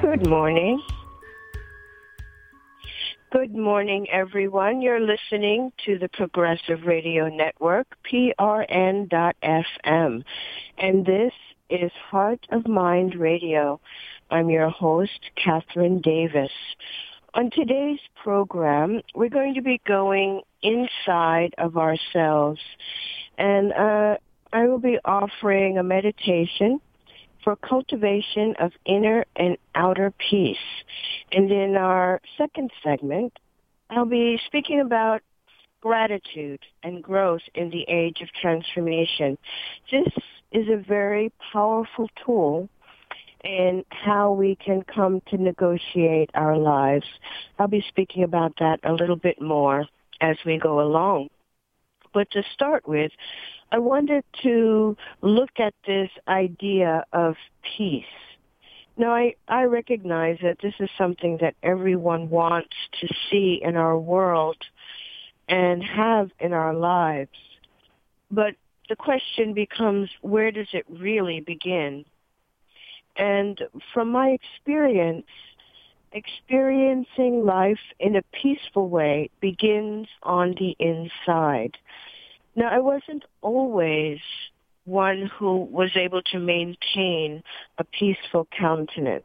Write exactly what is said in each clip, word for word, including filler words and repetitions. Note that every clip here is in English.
Good morning. Good morning, everyone. You're listening to the Progressive Radio Network, P R N dot F M. And this is Heart of Mind Radio. I'm your host, Catherine Davis. On today's program, we're going to be going inside of ourselves. And uh, I will be offering a meditation for cultivation of inner and outer peace. And in our second segment, I'll be speaking about gratitude and growth in the age of transformation. This is a very powerful tool in how we can come to negotiate our lives. I'll be speaking about that a little bit more as we go along. But to start with, I wanted to look at this idea of peace. Now, I, I recognize that this is something that everyone wants to see in our world and have in our lives. But the question becomes, where does it really begin? And from my experience, experiencing life in a peaceful way begins on the inside. Now, I wasn't always one who was able to maintain a peaceful countenance.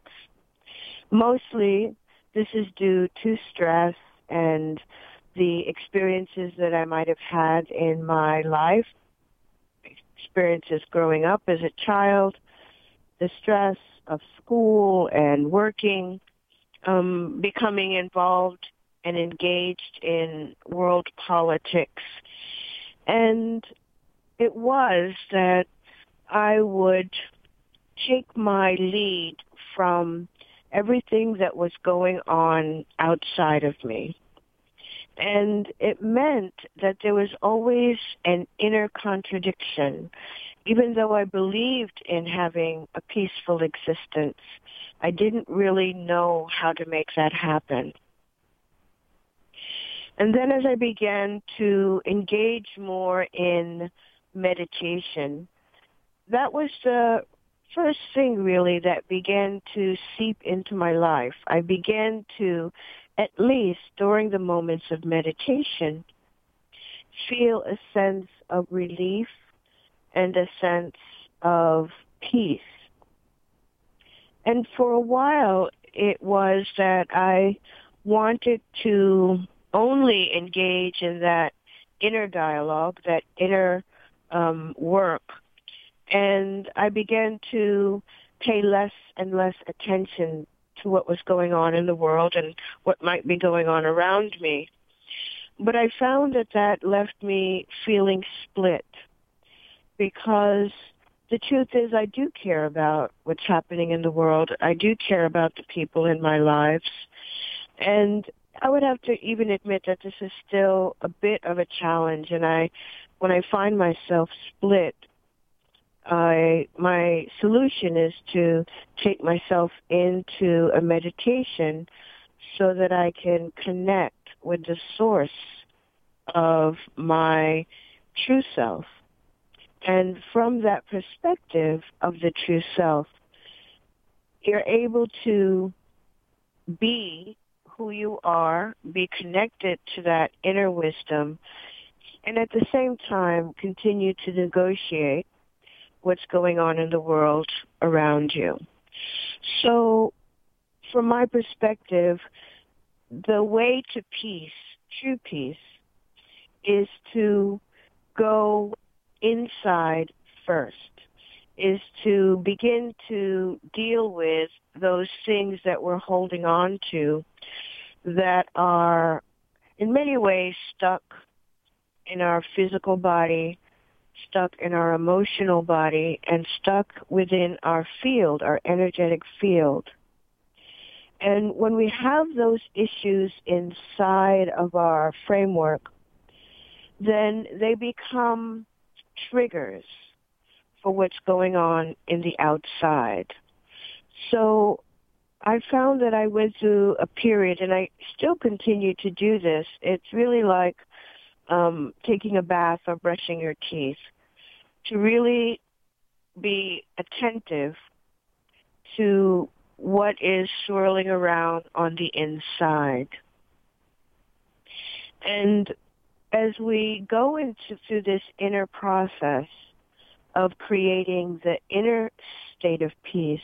Mostly, this is due to stress and the experiences that I might have had in my life, experiences growing up as a child, the stress of school and working, um, becoming involved and engaged in world politics. And it was that I would take my lead from everything that was going on outside of me. And it meant that there was always an inner contradiction. Even though I believed in having a peaceful existence, I didn't really know how to make that happen. And then as I began to engage more in meditation, that was the first thing really that began to seep into my life. I began to, at least during the moments of meditation, feel a sense of relief and a sense of peace. And for a while, it was that I wanted to only engage in that inner dialogue, that inner um, work. And I began to pay less and less attention to what was going on in the world and what might be going on around me. But I found that that left me feeling split, because the truth is I do care about what's happening in the world. I do care about the people in my lives. And I would have to even admit that this is still a bit of a challenge. And I, when I find myself split, I, my solution is to take myself into a meditation so that I can connect with the source of my true self. And from that perspective of the true self, you're able to be who you are, be connected to that inner wisdom, and at the same time continue to negotiate what's going on in the world around you. So from my perspective, the way to peace, true peace, is to go inside first, is to begin to deal with those things that we're holding on to that are in many ways stuck in our physical body, stuck in our emotional body, and stuck within our field, our energetic field. And when we have those issues inside of our framework, then they become triggers for what's going on in the outside. So I found that I went through a period, and I still continue to do this. It's really like um, taking a bath or brushing your teeth, to really be attentive to what is swirling around on the inside. And as we go into through this inner process of creating the inner state of peace,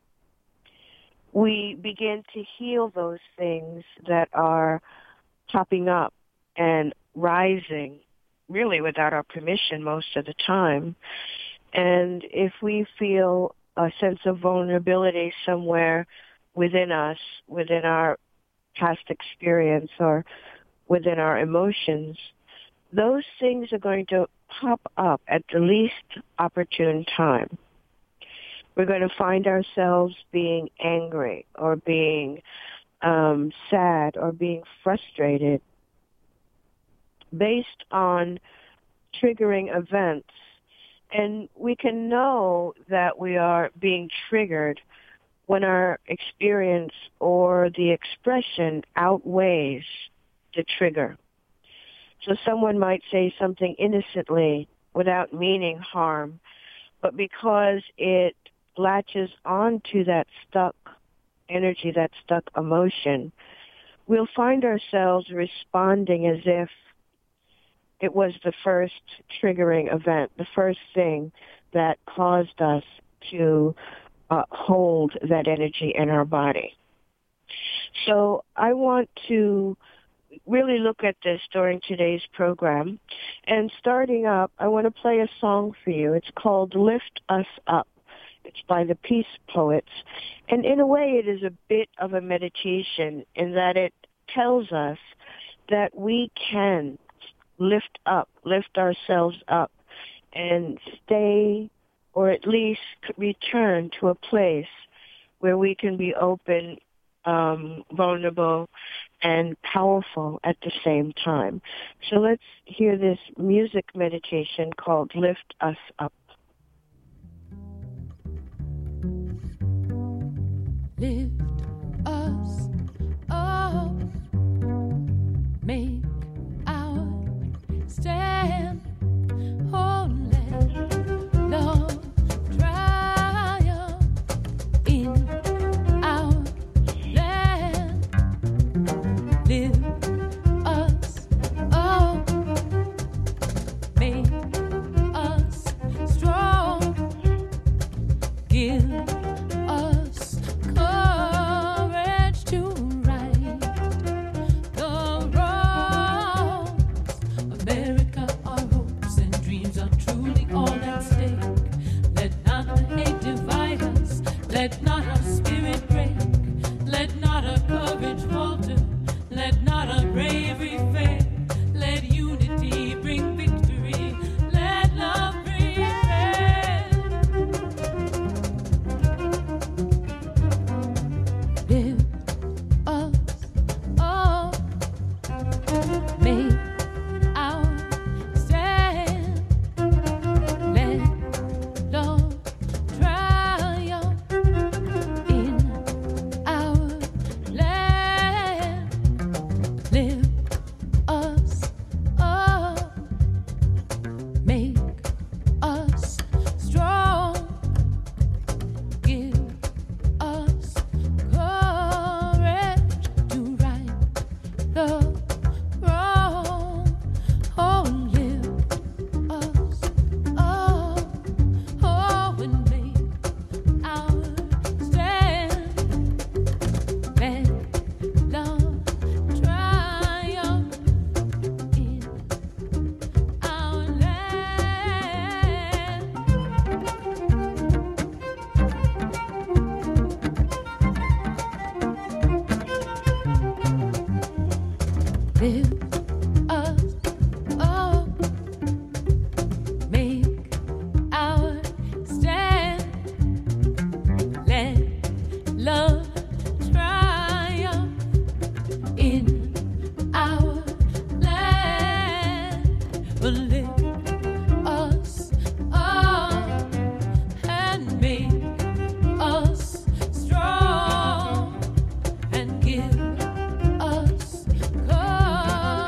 we begin to heal those things that are popping up and rising, really without our permission most of the time. And if we feel a sense of vulnerability somewhere within us, within our past experience or within our emotions, those things are going to pop up at the least opportune time. We're going to find ourselves being angry or being um, sad or being frustrated based on triggering events. And we can know that we are being triggered when our experience or the expression outweighs the trigger. So someone might say something innocently without meaning harm, but because it latches onto that stuck energy, that stuck emotion, we'll find ourselves responding as if it was the first triggering event, the first thing that caused us to uh, hold that energy in our body. So I want to really look at this during today's program. And starting up, I want to play a song for you. It's called Lift Us Up. It's by the Peace Poets. And in a way, it is a bit of a meditation in that it tells us that we can lift up, lift ourselves up, and stay, or at least return to a place where we can be open, um, vulnerable, and powerful at the same time. So let's hear this music meditation called Lift Us Up. Lift us up, make our stand, oh, let love triumph in our land. Lift us up, make us strong, give us courage to right the wrongs. America, our hopes and dreams are truly all at stake. Let not the hate divide us, let not our spirit break, let not our courage falter, let not our bravery fail. Let unity bring victory, let love prevail. Lift us up, make our stand, let love triumph in our land. Lift us up, make us strong, give us courage to right the wrong. Oh, lift us up, oh, and make our stand. Let love triumph in our land. Lift us up, make our stand. Let love triumph in our land. Well, lift us up and make us strong and give us courage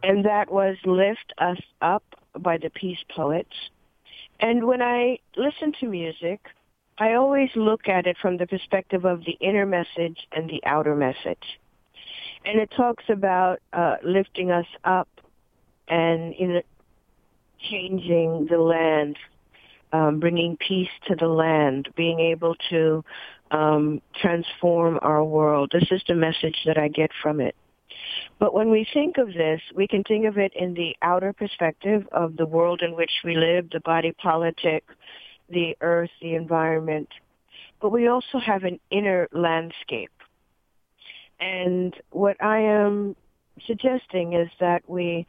and that was Lift Us Up by the Peace Poets. And when I listen to music, I always look at it from the perspective of the inner message and the outer message. And it talks about uh, lifting us up and you know, changing the land, um, bringing peace to the land, being able to um, transform our world. This is the message that I get from it. But when we think of this, we can think of it in the outer perspective of the world in which we live, the body politic, the earth, the environment. But we also have an inner landscape. And what I am suggesting is that we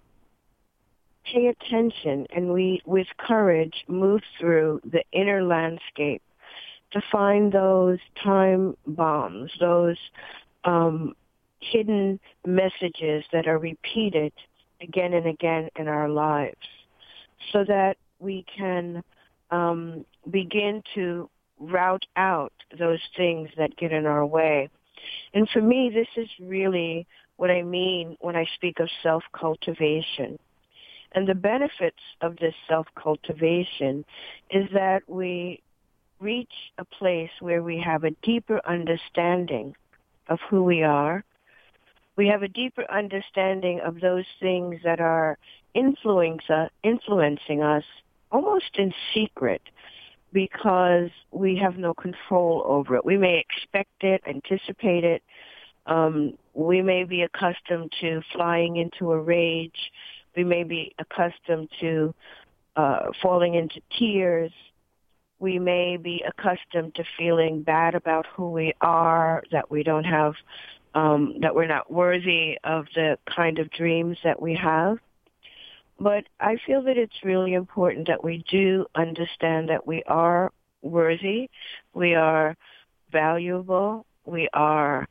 pay attention and we, with courage, move through the inner landscape to find those time bombs, those um, hidden messages that are repeated again and again in our lives, so that we can um, begin to route out those things that get in our way. And for me, this is really what I mean when I speak of self-cultivation. And the benefits of this self-cultivation is that we reach a place where we have a deeper understanding of who we are. We have a deeper understanding of those things that are influence, uh, influencing us almost in secret, because we have no control over it. We may expect it, anticipate it. Um, we may be accustomed to flying into a rage. We may be accustomed to uh, falling into tears. We may be accustomed to feeling bad about who we are, that we don't have, um, that we're not worthy of the kind of dreams that we have. But I feel that it's really important that we do understand that we are worthy, we are valuable, we are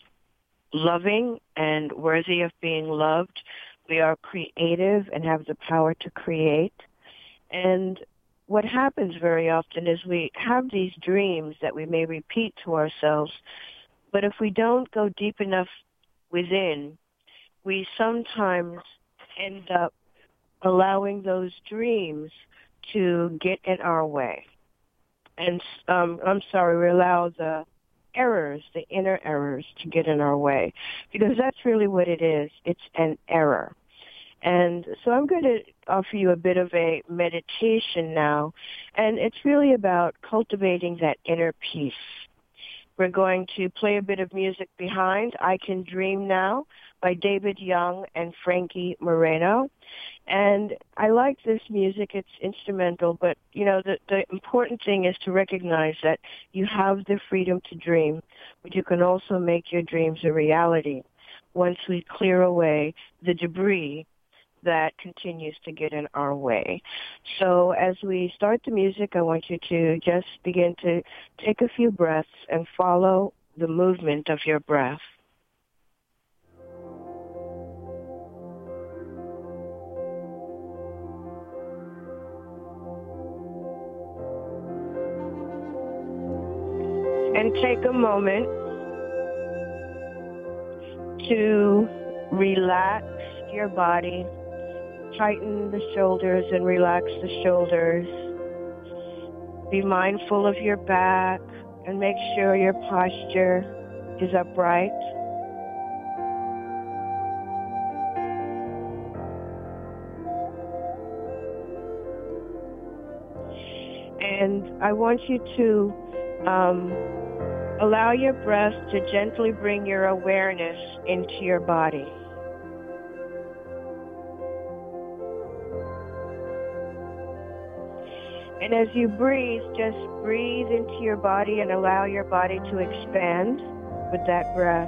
loving and worthy of being loved. We are creative and have the power to create. And what happens very often is we have these dreams that we may repeat to ourselves, but if we don't go deep enough within, we sometimes end up allowing those dreams to get in our way. And um, I'm sorry, we allow the errors, the inner errors, to get in our way, because that's really what it is. It's an error. And so I'm going to offer you a bit of a meditation now, and it's really about cultivating that inner peace. We're going to play a bit of music behind, I Can Dream Now, by David Young and Frankie Moreno. And I like this music. It's instrumental, but, you know, the, the important thing is to recognize that you have the freedom to dream, but you can also make your dreams a reality once we clear away the debris that continues to get in our way. So as we start the music, I want you to just begin to take a few breaths and follow the movement of your breath. And take a moment to relax your body. Tighten the shoulders and relax the shoulders. Be mindful of your back and make sure your posture is upright. And I want you to um, allow your breath to gently bring your awareness into your body. And as you breathe, just breathe into your body and allow your body to expand with that breath.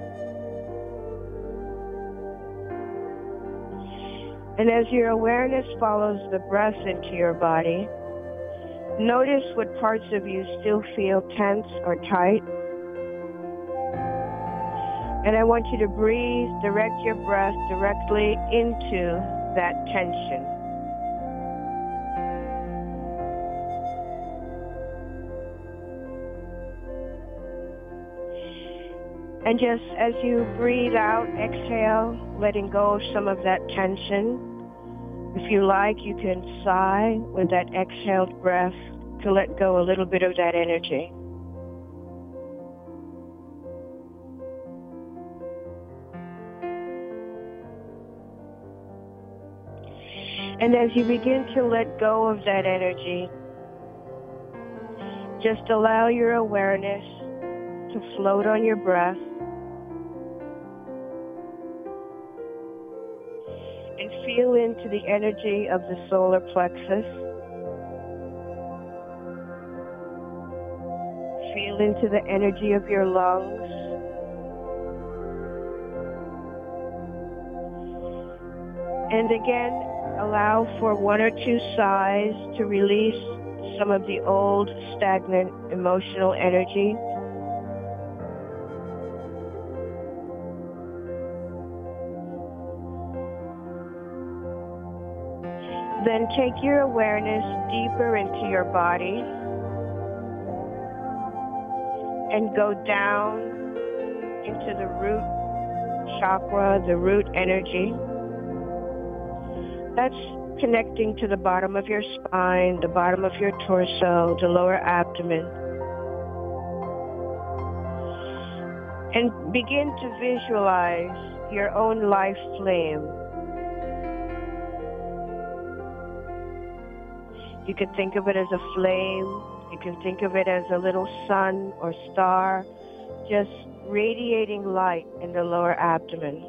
And as your awareness follows the breath into your body, notice what parts of you still feel tense or tight. And I want you to breathe, direct your breath directly into that tension. And just as you breathe out, exhale, letting go of some of that tension. If you like, you can sigh with that exhaled breath to let go a little bit of that energy. And as you begin to let go of that energy, just allow your awareness to float on your breath. And feel into the energy of the solar plexus. Feel into the energy of your lungs. And again, allow for one or two sighs to release some of the old, stagnant, emotional energy. Then take your awareness deeper into your body and go down into the root chakra, the root energy. That's connecting to the bottom of your spine, the bottom of your torso, the lower abdomen. And begin to visualize your own life flame. You can think of it as a flame. You can think of it as a little sun or star, just radiating light in the lower abdomen.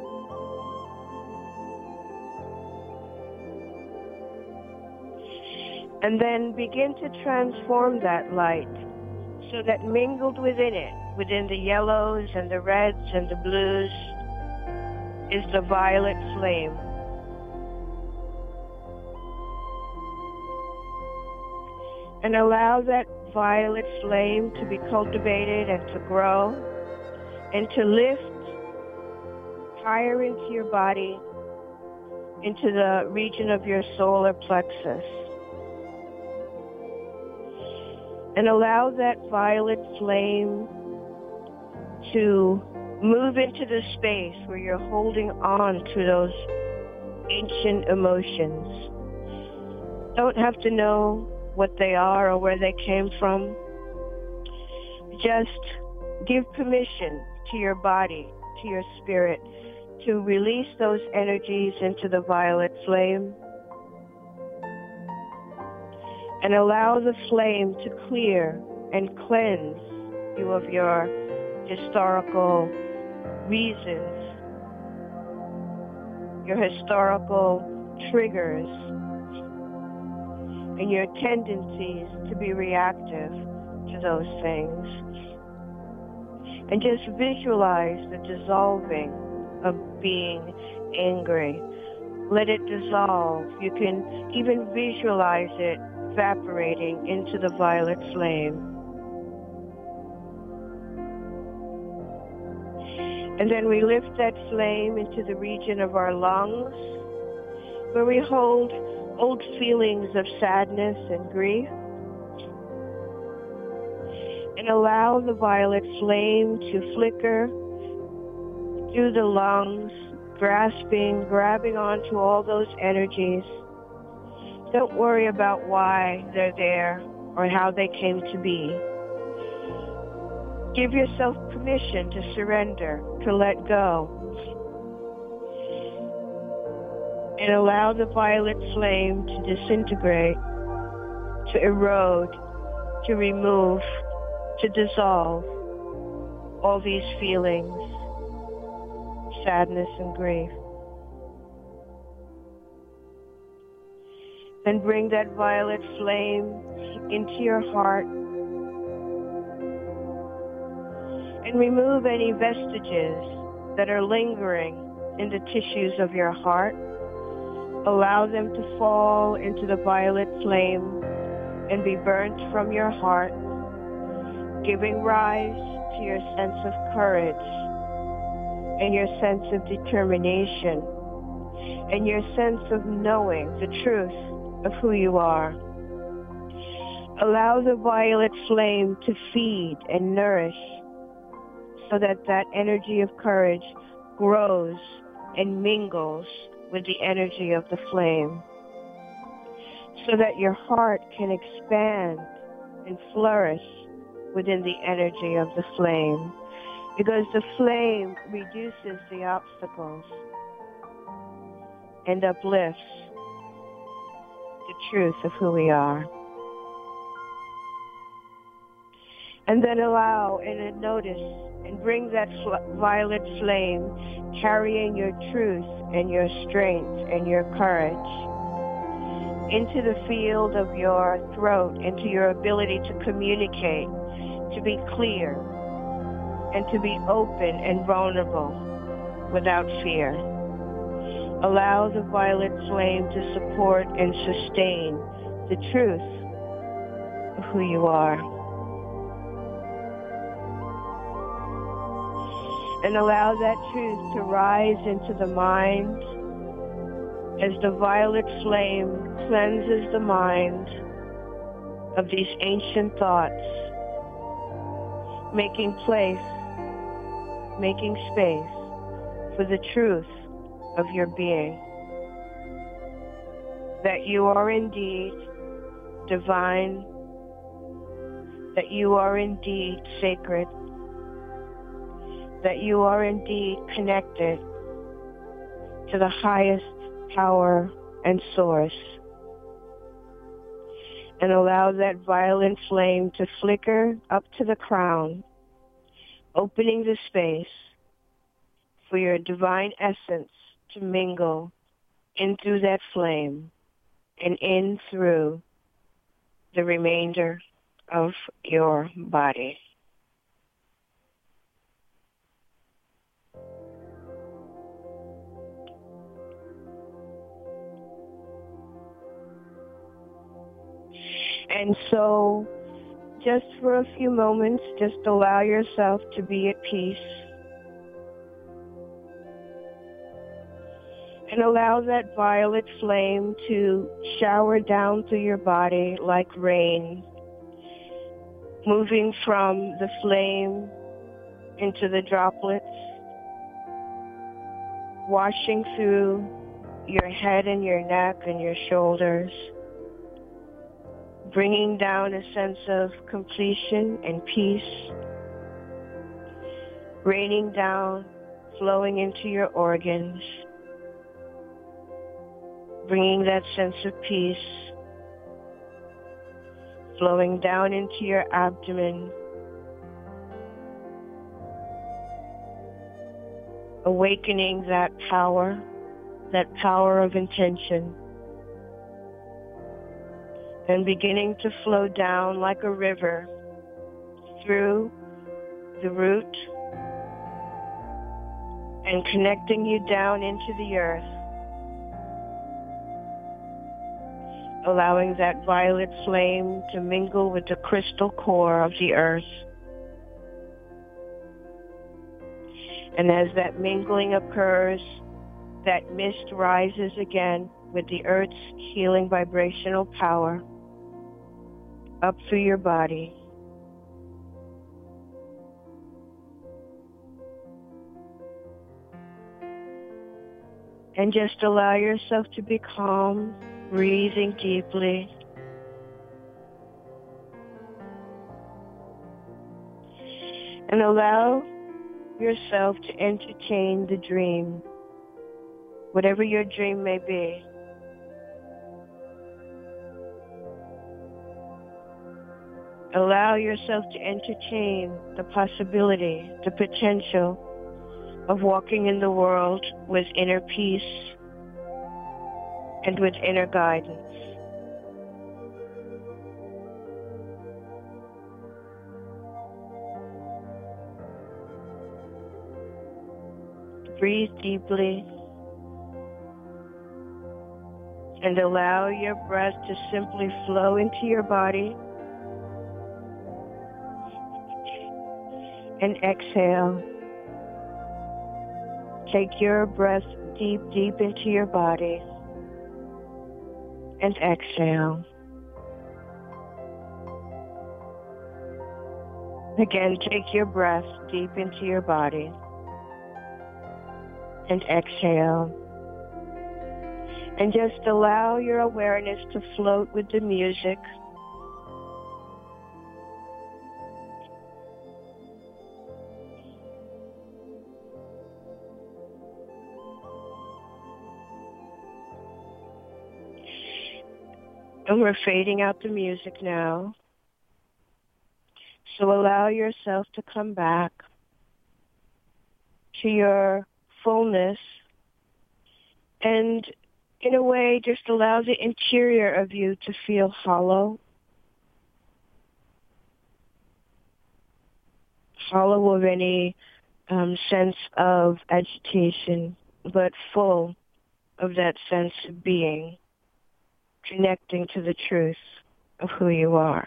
And then begin to transform that light so that mingled within it, within the yellows and the reds and the blues, is the violet flame. And allow that violet flame to be cultivated and to grow and to lift higher into your body, into the region of your solar plexus. And allow that violet flame to move into the space where you're holding on to those ancient emotions. Don't have to know what they are or where they came from. Just give permission to your body, to your spirit, to release those energies into the violet flame. And allow the flame to clear and cleanse you of your historical reasons, your historical triggers, and your tendencies to be reactive to those things. And just visualize the dissolving of being angry. Let it dissolve. You can even visualize it evaporating into the violet flame. And then we lift that flame into the region of our lungs, where we hold old feelings of sadness and grief, and allow the violet flame to flicker through the lungs, grasping, grabbing onto all those energies. Don't worry about why they're there or how they came to be. Give yourself permission to surrender, to let go. And allow the violet flame to disintegrate, to erode, to remove, to dissolve all these feelings, sadness and grief. Then bring that violet flame into your heart and remove any vestiges that are lingering in the tissues of your heart. Allow them to fall into the violet flame and be burnt from your heart, giving rise to your sense of courage and your sense of determination and your sense of knowing the truth of who you are. Allow the violet flame to feed and nourish so that that energy of courage grows and mingles with the energy of the flame, so that your heart can expand and flourish within the energy of the flame, because the flame reduces the obstacles and uplifts the truth of who we are. And then allow and notice and bring that fl- violet flame carrying your truth and your strength and your courage into the field of your throat, into your ability to communicate, to be clear, and to be open and vulnerable without fear. Allow the violet flame to support and sustain the truth of who you are. And allow that truth to rise into the mind as the violet flame cleanses the mind of these ancient thoughts, making place, making space for the truth of your being, that you are indeed divine, that you are indeed sacred, that you are indeed connected to the highest power and source. And allow that violet flame to flicker up to the crown, opening the space for your divine essence to mingle in through that flame and in through the remainder of your body. And so, just for a few moments, just allow yourself to be at peace. And allow that violet flame to shower down through your body like rain, moving from the flame into the droplets, washing through your head and your neck and your shoulders, bringing down a sense of completion and peace, raining down, flowing into your organs, bringing that sense of peace, flowing down into your abdomen, awakening that power, that power of intention, and beginning to flow down like a river through the root and connecting you down into the earth, allowing that violet flame to mingle with the crystal core of the earth. And as that mingling occurs, that mist rises again with the earth's healing vibrational power up through your body. And just allow yourself to be calm, breathing deeply. And allow yourself to entertain the dream, whatever your dream may be. Allow yourself to entertain the possibility, the potential of walking in the world with inner peace and with inner guidance. Breathe deeply and allow your breath to simply flow into your body. And exhale. Take your breath deep, deep into your body. And exhale. Again, take your breath deep into your body and exhale. And just allow your awareness to float with the music. And we're fading out the music now. So allow yourself to come back to your fullness and in a way just allow the interior of you to feel hollow. Hollow of any um, sense of agitation, but full of that sense of being, connecting to the truth of who you are.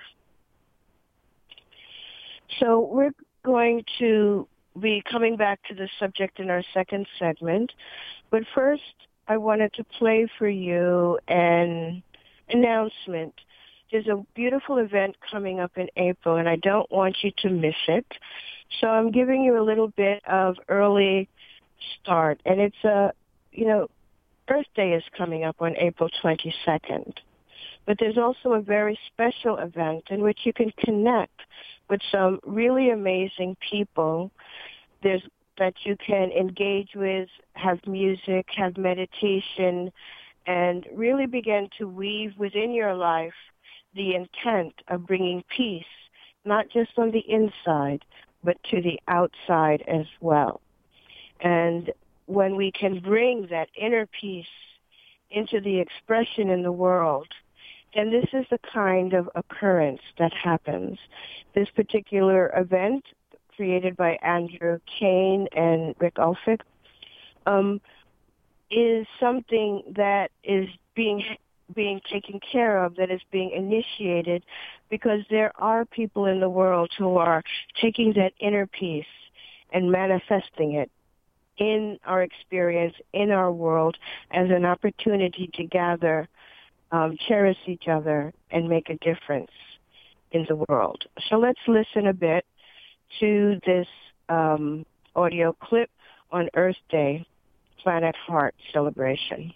So we're going to be coming back to the subject in our second segment, but first I wanted to play for you an announcement. There's a beautiful event coming up in April, and I don't want you to miss it. So I'm giving you a little bit of early start, and it's a, you know, Earth Day is coming up on April twenty-second. But there's also a very special event in which you can connect with some really amazing people. There's that you can engage with, have music, have meditation, and really begin to weave within your life the intent of bringing peace, not just on the inside, but to the outside as well. And when we can bring that inner peace into the expression in the world, then this is the kind of occurrence that happens. This particular event, created by Andrew Kane and Rick Ulfik, um, is something that is being being taken care of, that is being initiated, because there are people in the world who are taking that inner peace and manifesting it in our experience, in our world, as an opportunity to gather, um, cherish each other, and make a difference in the world. So let's listen a bit to this um, audio clip on Earth Day, Planet Heart celebration.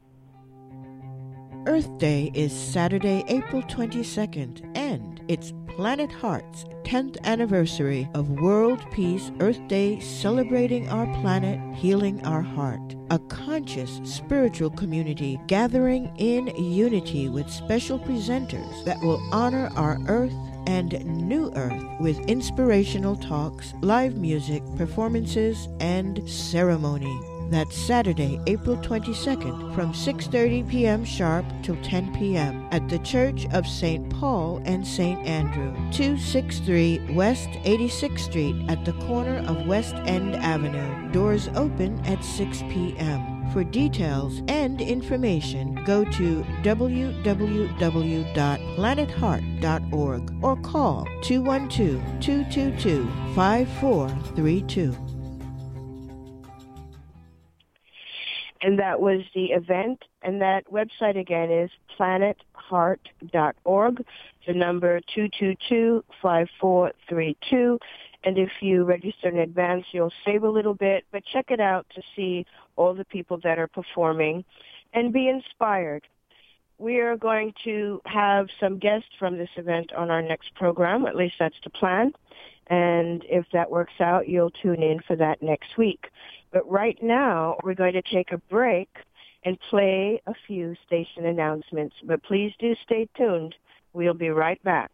Earth Day is Saturday, April twenty-second, and it's Planet Heart's tenth anniversary of World Peace Earth Day, celebrating our planet, healing our heart. A conscious spiritual community gathering in unity with special presenters that will honor our Earth and New Earth with inspirational talks, live music, performances, and ceremony. That's Saturday, April twenty-second, from six thirty p.m. sharp till ten p.m. at the Church of Saint Paul and Saint Andrew, two sixty-three West eighty-sixth Street at the corner of West End Avenue. Doors open at six p.m. For details and information, go to w w w dot planet heart dot org or call two one two, two two two, five four three two. And that was the event, and that website again is planet heart dot org, the number two two two, five four three two. And if you register in advance, you'll save a little bit, but check it out to see all the people that are performing and be inspired. We are going to have some guests from this event on our next program, at least that's the plan. And if that works out, you'll tune in for that next week. But right now, we're going to take a break and play a few station announcements. But please do stay tuned. We'll be right back.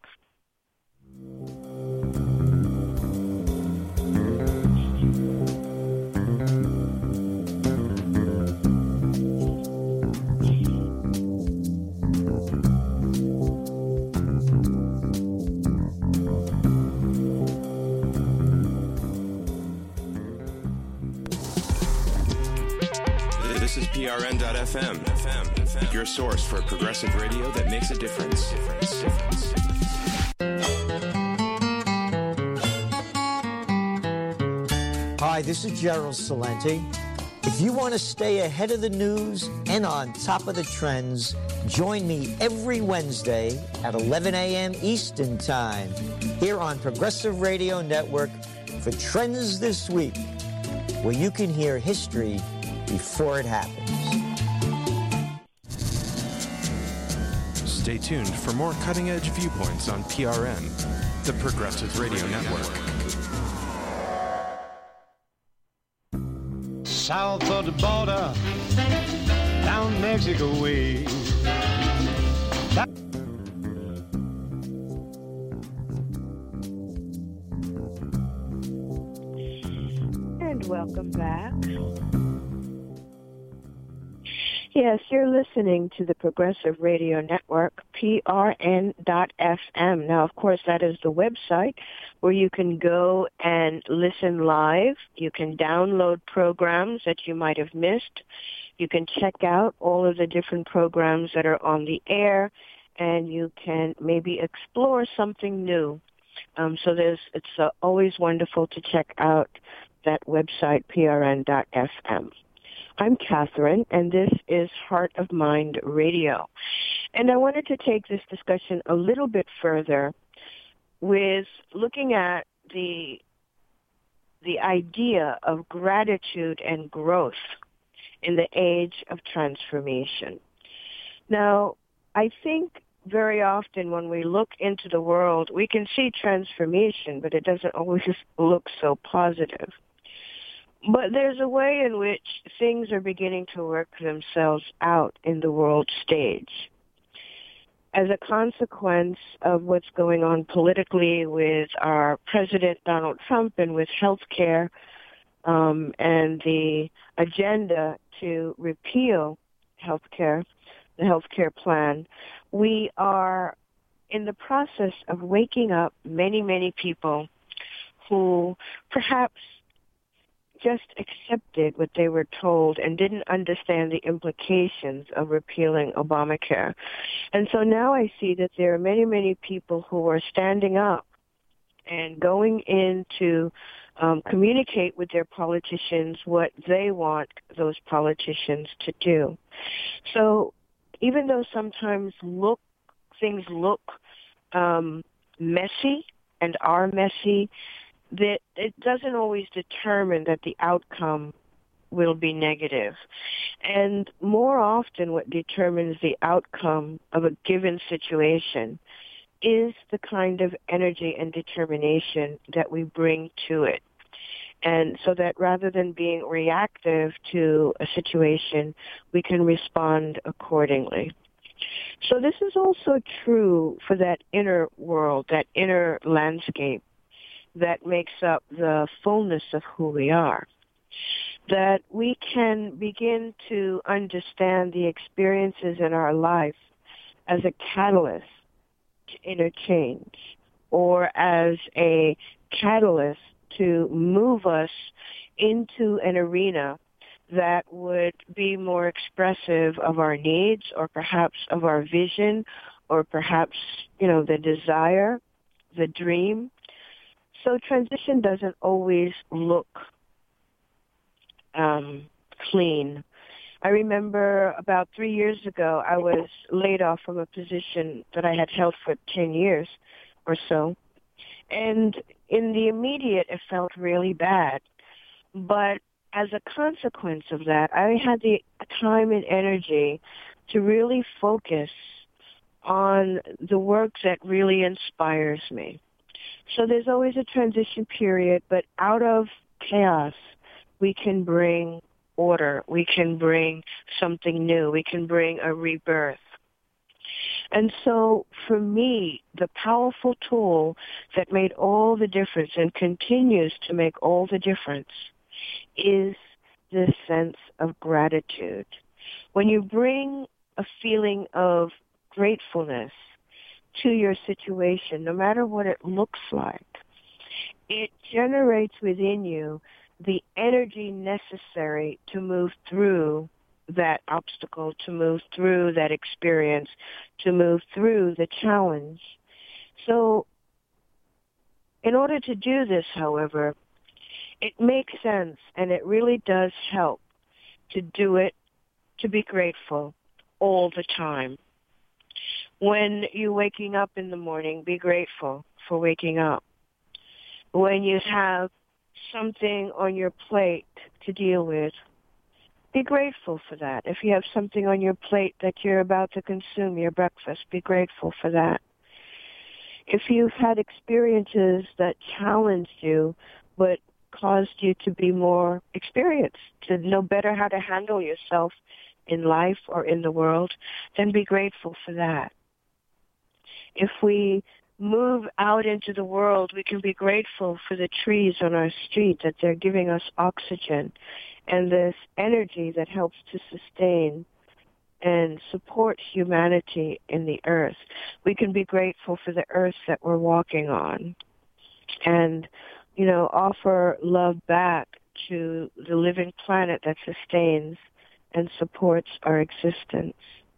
This is P R N dot F M, your source for progressive radio that makes a difference. difference, difference. Hi, this is Gerald Salenti. If you want to stay ahead of the news and on top of the trends, join me every Wednesday at eleven a.m. Eastern Time here on Progressive Radio Network for Trends This Week, where you can hear history before it happens. Stay tuned for more cutting-edge viewpoints on P R N, the Progressive Radio Network. South of the border, down Mexico way. And welcome back. Yes, you're listening to the Progressive Radio Network, P R N dot F M. Now, of course, that is the website where you can go and listen live. You can download programs that you might have missed. You can check out all of the different programs that are on the air, and you can maybe explore something new. Um, so there's, it's uh, always wonderful to check out that website, P R N dot F M. I'm Catherine, and this is Heart of Mind Radio. And I wanted to take this discussion a little bit further with looking at the the idea of gratitude and growth in the age of transformation. Now, I think very often when we look into the world, we can see transformation, but it doesn't always look so positive. But there's a way in which things are beginning to work themselves out in the world stage. As a consequence of what's going on politically with our President Donald Trump and with health care um, and the agenda to repeal health care, the health care plan, we are in the process of waking up many, many people who perhaps just accepted what they were told and didn't understand the implications of repealing Obamacare. And so now I see that there are many, many people who are standing up and going in to um, communicate with their politicians what they want those politicians to do. So even though sometimes look things look um, messy and are messy, that it doesn't always determine that the outcome will be negative. And more often what determines the outcome of a given situation is the kind of energy and determination that we bring to it. And so that rather than being reactive to a situation, we can respond accordingly. So this is also true for that inner world, that inner landscape that makes up the fullness of who we are, that we can begin to understand the experiences in our life as a catalyst to inner change, or as a catalyst to move us into an arena that would be more expressive of our needs, or perhaps of our vision, or perhaps, you know, the desire, the dream. So transition doesn't always look um, clean. I remember about three years ago, I was laid off from a position that I had held for ten years or so. And in the immediate, it felt really bad. But as a consequence of that, I had the time and energy to really focus on the work that really inspires me. So there's always a transition period, but out of chaos, we can bring order. We can bring something new. We can bring a rebirth. And so for me, the powerful tool that made all the difference and continues to make all the difference is this sense of gratitude. When you bring a feeling of gratefulness to your situation, no matter what it looks like, it generates within you the energy necessary to move through that obstacle, to move through that experience, to move through the challenge. So in order to do this, however, it makes sense, and it really does help to do it, to be grateful all the time. When you're waking up in the morning, be grateful for waking up. When you have something on your plate to deal with, be grateful for that. If you have something on your plate that you're about to consume, your breakfast, be grateful for that. If you've had experiences that challenged you but caused you to be more experienced, to know better how to handle yourself in life or in the world, then be grateful for that. If we move out into the world, we can be grateful for the trees on our street, that they're giving us oxygen and this energy that helps to sustain and support humanity in the earth. We can be grateful for the earth that we're walking on and, you know, offer love back to the living planet that sustains and supports our existence.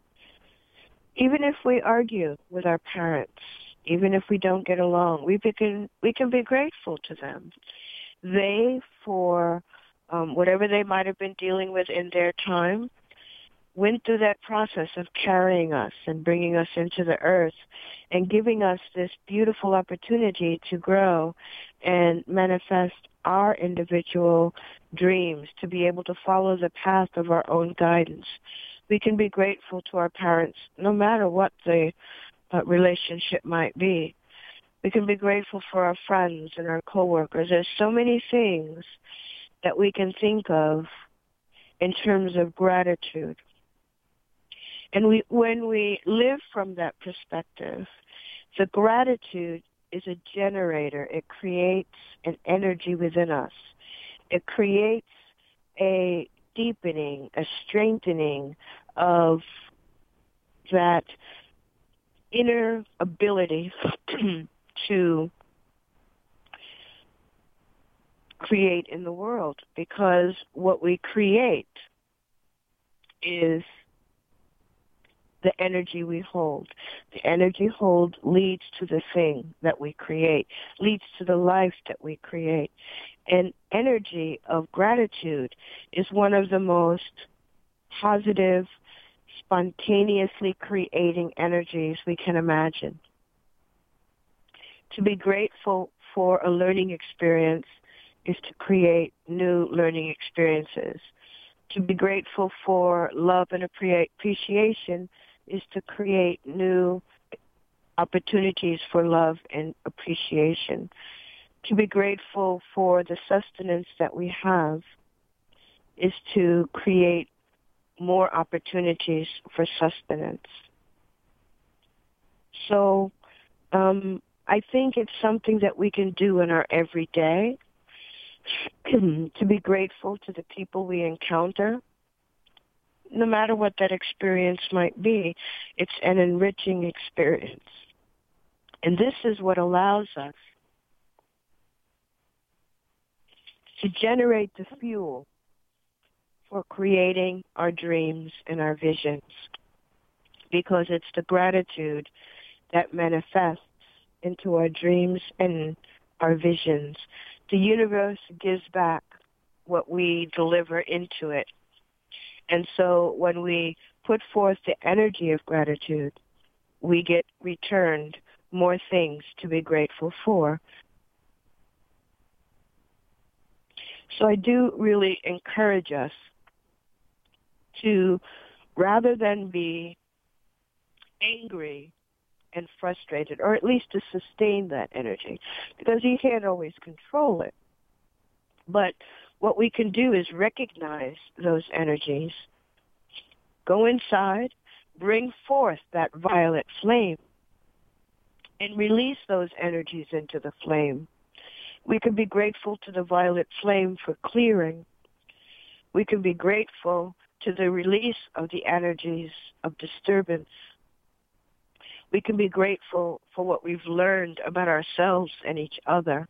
Even if we argue with our parents, even if we don't get along, we can, we can be grateful to them. They, for um, whatever they might have been dealing with in their time, went through that process of carrying us and bringing us into the earth and giving us this beautiful opportunity to grow and manifest our individual dreams, to be able to follow the path of our own guidance. We can be grateful to our parents no matter what the uh, relationship might be. We can be grateful for our friends and our coworkers. There's so many things that we can think of in terms of gratitude. And we, when we live from that perspective, the gratitude is a generator. It creates an energy within us. It creates a deepening, a strengthening of that inner ability to create in the world, because what we create is the energy we hold. The energy hold leads to the thing that we create, leads to the life that we create. And energy of gratitude is one of the most positive, spontaneously creating energies we can imagine. To be grateful for a learning experience is to create new learning experiences. To be grateful for love and appreciation is to create new opportunities for love and appreciation. To be grateful for the sustenance that we have is to create more opportunities for sustenance. So um, I think it's something that we can do in our everyday, to be grateful to the people we encounter, no matter what that experience might be. It's an enriching experience. And this is what allows us to generate the fuel for creating our dreams and our visions, because it's the gratitude that manifests into our dreams and our visions. The universe gives back what we deliver into it. And so when we put forth the energy of gratitude, we get returned more things to be grateful for. So I do really encourage us to, rather than be angry and frustrated, or at least to sustain that energy, because you can't always control it. But what we can do is recognize those energies, go inside, bring forth that violet flame, and release those energies into the flame. We can be grateful to the violet flame for clearing. We can be grateful to the release of the energies of disturbance. We can be grateful for what we've learned about ourselves and each other.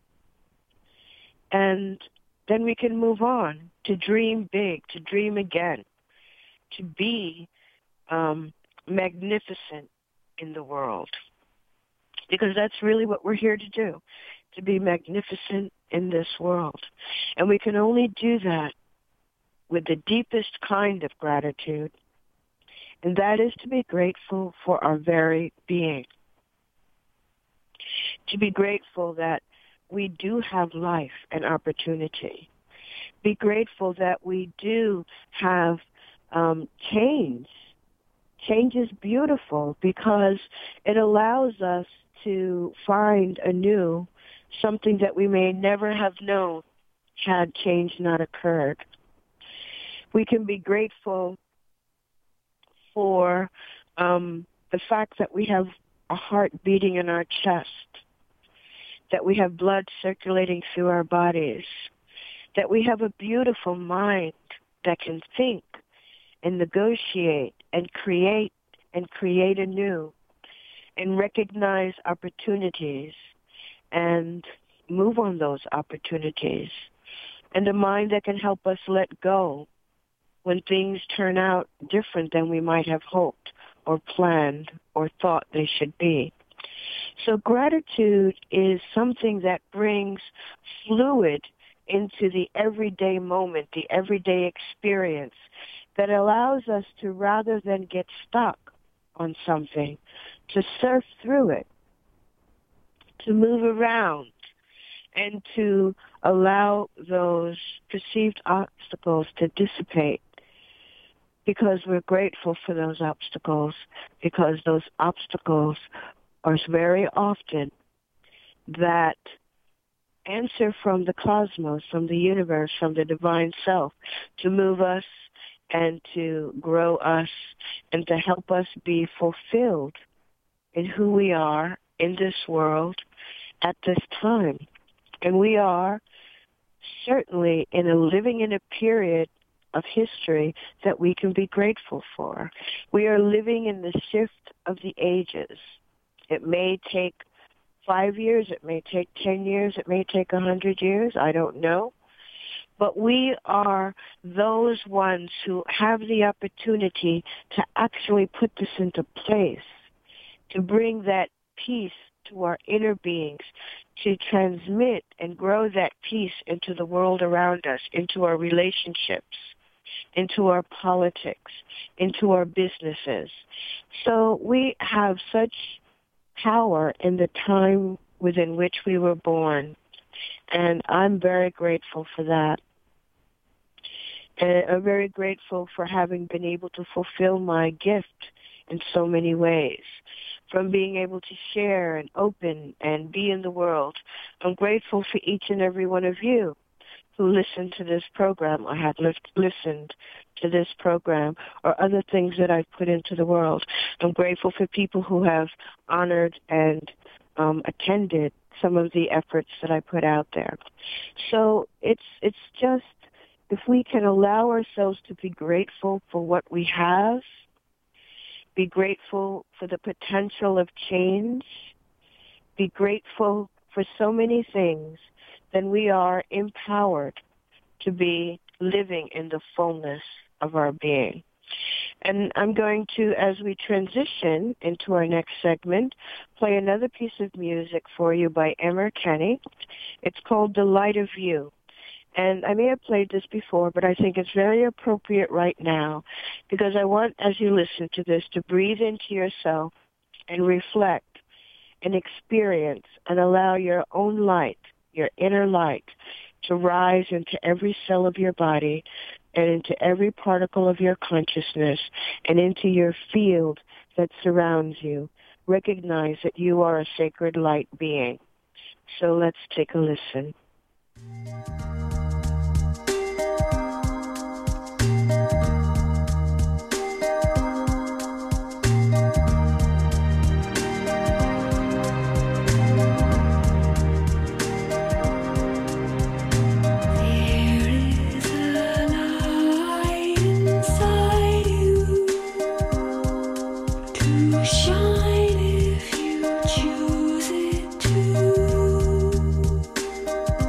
And then we can move on to dream big, to dream again, to be um, magnificent in the world. Because that's really what we're here to do, to be magnificent in this world. And we can only do that with the deepest kind of gratitude, and that is to be grateful for our very being. To be grateful that we do have life and opportunity. Be grateful that we do have um, change. Change is beautiful because it allows us to find anew something that we may never have known had change not occurred. We can be grateful for um, the fact that we have a heart beating in our chest, that we have blood circulating through our bodies, that we have a beautiful mind that can think and negotiate and create and create anew and recognize opportunities and move on those opportunities, and a mind that can help us let go when things turn out different than we might have hoped or planned or thought they should be. So gratitude is something that brings fluid into the everyday moment, the everyday experience, that allows us to, rather than get stuck on something, to surf through it, to move around, and to allow those perceived obstacles to dissipate, because we're grateful for those obstacles, because those obstacles are very often that answer from the cosmos, from the universe, from the divine self, to move us and to grow us and to help us be fulfilled in who we are in this world at this time. And we are certainly in a living in a period of history that we can be grateful for. We are living in the shift of the ages. It may take five years, it may take ten years, it may take a hundred years, I don't know. But we are those ones who have the opportunity to actually put this into place, to bring that peace to our inner beings, to transmit and grow that peace into the world around us, into our relationships, into our politics, into our businesses. So we have such power in the time within which we were born, and I'm very grateful for that. And I'm very grateful for having been able to fulfill my gift in so many ways, from being able to share and open and be in the world. I'm grateful for each and every one of you who listened to this program or had li- listened to this program or other things that I've put into the world. I'm grateful for people who have honored and um, attended some of the efforts that I put out there. So it's it's just, if we can allow ourselves to be grateful for what we have, be grateful for the potential of change, be grateful for so many things, then we are empowered to be living in the fullness of our being. And I'm going to, as we transition into our next segment, play another piece of music for you by Emmer Kenny. It's called The Light of You. And I may have played this before, but I think it's very appropriate right now, because I want, as you listen to this, to breathe into yourself and reflect and experience and allow your own light, your inner light, to rise into every cell of your body and into every particle of your consciousness and into your field that surrounds you. Recognize that you are a sacred light being. So let's take a listen. Shine if you choose it to.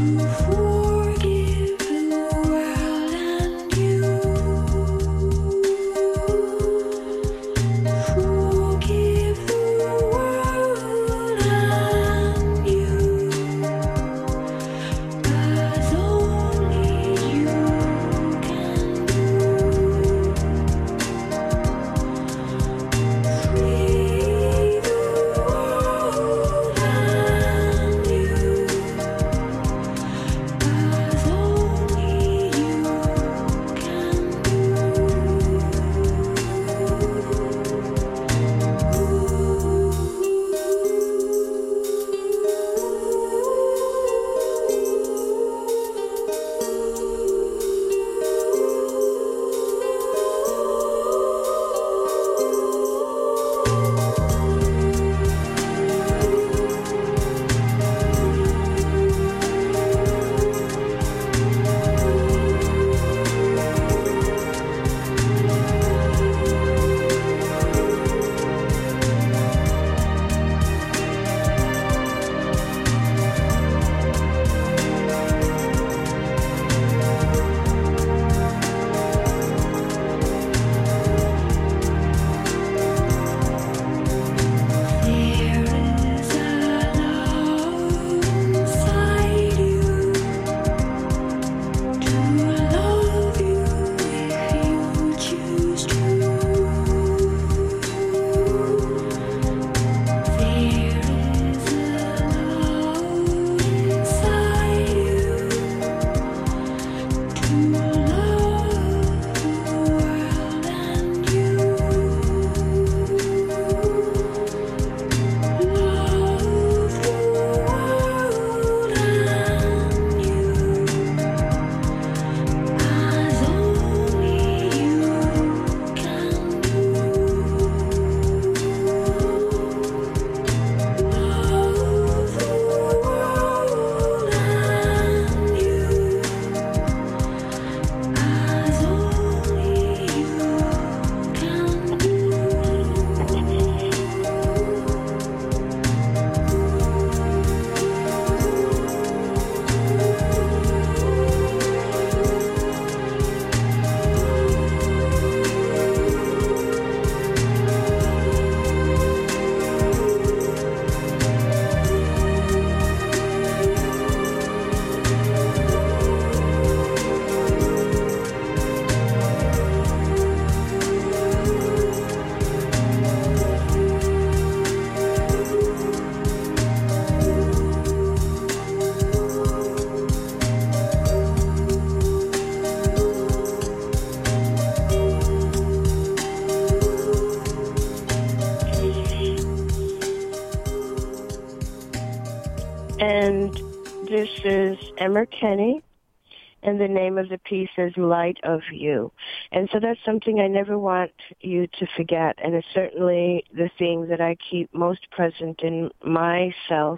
And this is Emmer Kenny, and the name of the piece is Light of You. And so that's something I never want you to forget, and it's certainly the thing that I keep most present in myself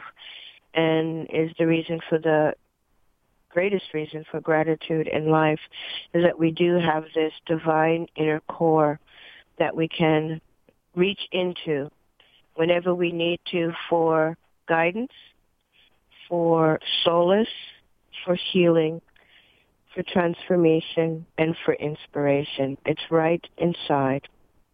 and is the reason for the greatest reason for gratitude in life, is that we do have this divine inner core that we can reach into whenever we need to for guidance, for solace, for healing, for transformation, and for inspiration. It's right inside.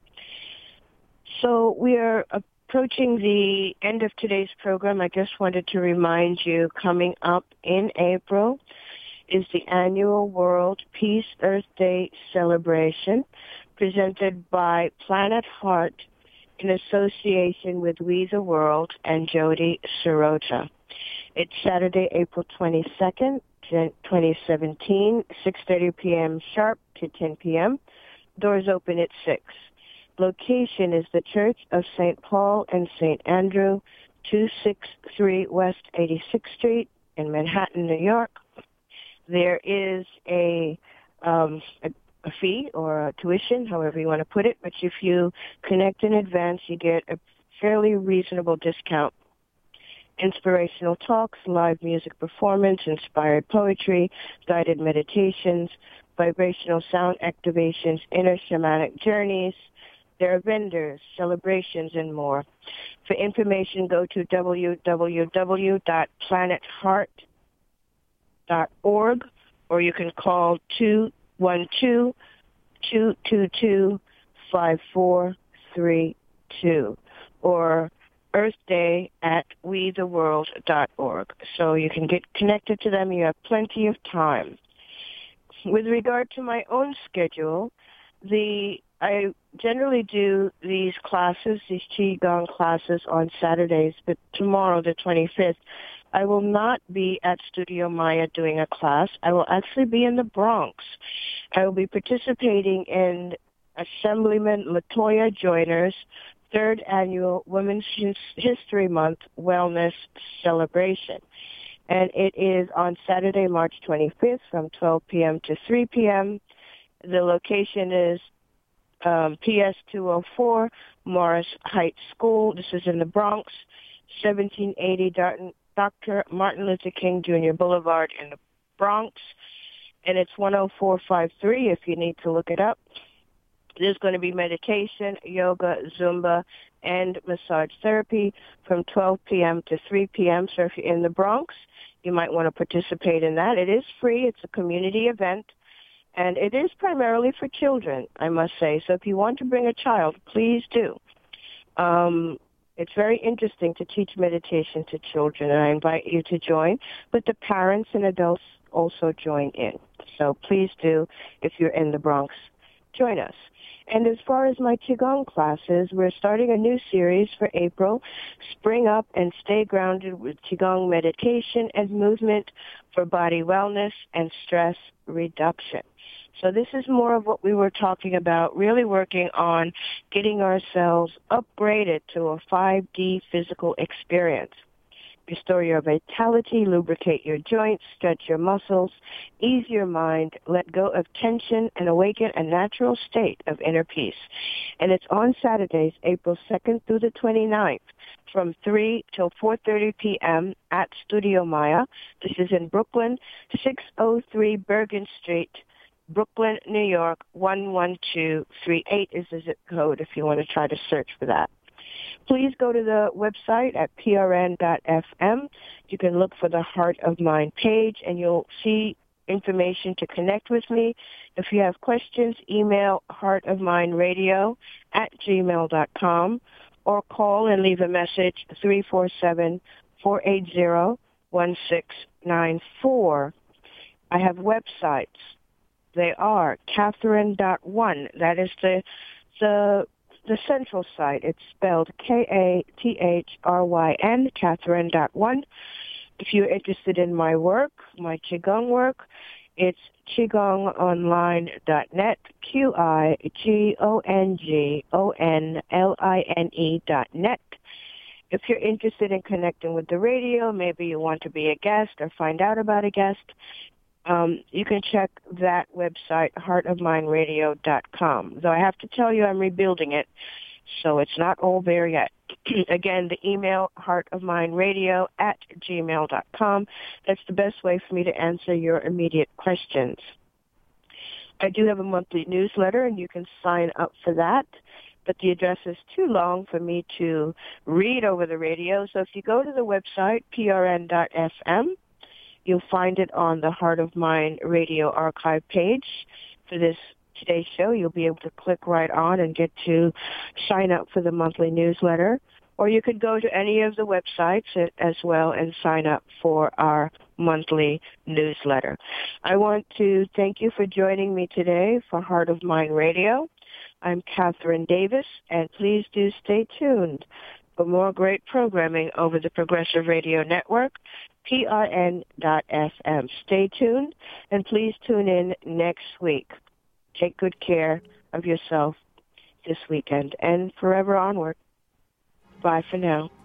So we are approaching the end of today's program. I just wanted to remind you, coming up in April is the annual World Peace Earth Day celebration presented by Planet Heart in association with We the World and Jody Sirota. It's Saturday, April twenty-second, twenty seventeen, six thirty p.m. sharp to ten p.m. Doors open at six. Location is the Church of Saint Paul and Saint Andrew, two sixty-three West eighty-sixth Street in Manhattan, New York. There is a, um, a, a fee or a tuition, however you want to put it, but if you connect in advance, you get a fairly reasonable discount. Inspirational talks, live music performance, inspired poetry, guided meditations, vibrational sound activations, inner shamanic journeys. There are vendors, celebrations, and more. For information, go to w w w dot planet heart dot org, or you can call two one two, two two two, five four three two, or Earth Day at we the world dot org. So you can get connected to them. You have plenty of time. With regard to my own schedule, the I generally do these classes, these Qigong classes on Saturdays, but tomorrow, the twenty-fifth, I will not be at Studio Maya doing a class. I will actually be in the Bronx. I will be participating in Assemblyman Latoya Joyner's third annual Women's History Month Wellness Celebration. And it is on Saturday, March twenty-fifth from twelve p.m. to three p.m. The location is um, P S two oh four Morris Heights School. This is in the Bronx, seventeen eighty Doctor Martin Luther King Junior Boulevard in the Bronx. And it's one oh four five three if you need to look it up. There's going to be meditation, yoga, Zumba, and massage therapy from twelve p.m. to three p.m. So if you're in the Bronx, you might want to participate in that. It is free. It's a community event, and it is primarily for children, I must say. So if you want to bring a child, please do. Um, it's very interesting to teach meditation to children, and I invite you to join. But the parents and adults also join in. So please do, if you're in the Bronx, join us. And as far as my Qigong classes, we're starting a new series for April, Spring Up and Stay Grounded with Qigong Meditation and Movement for Body Wellness and Stress Reduction. So this is more of what we were talking about, really working on getting ourselves upgraded to a five D physical experience. Restore your vitality, lubricate your joints, stretch your muscles, ease your mind, let go of tension, and awaken a natural state of inner peace. And it's on Saturdays, April second through the twenty-ninth, from three till four thirty p.m. at Studio Maya. This is in Brooklyn, six oh three Bergen Street, Brooklyn, New York, one one two three eight is the zip code if you want to try to search for that. Please go to the website at p r n dot f m. You can look for the Heart of Mind page, and you'll see information to connect with me. If you have questions, email heartofmindradio at gmail dot com or call and leave a message three four seven, four eight zero, one six nine four. I have websites. They are Catherine dot one. That is the the the central site. It's spelled K A T H R Y N, Catherine dot one. If you're interested in my work, my Qigong work, it's qigong online dot net, Q I G O N G O N L I N E dot net. If you're interested in connecting with the radio, maybe you want to be a guest or find out about a guest, Um, you can check that website, heart of mind radio dot com. Though I have to tell you, I'm rebuilding it, so it's not all there yet. Again, the email, heartofmindradio at gmail dot com. That's the best way for me to answer your immediate questions. I do have a monthly newsletter, and you can sign up for that, but the address is too long for me to read over the radio. So if you go to the website, p r n dot f m, you'll find it on the Heart of Mind Radio archive page for this today's show. You'll be able to click right on and get to sign up for the monthly newsletter. Or you could go to any of the websites as well and sign up for our monthly newsletter. I want to thank you for joining me today for Heart of Mind Radio. I'm Catherine Davis, and please do stay tuned for more great programming over the Progressive Radio Network, p r n dot f m. Stay tuned, and please tune in next week. Take good care of yourself this weekend and forever onward. Bye for now.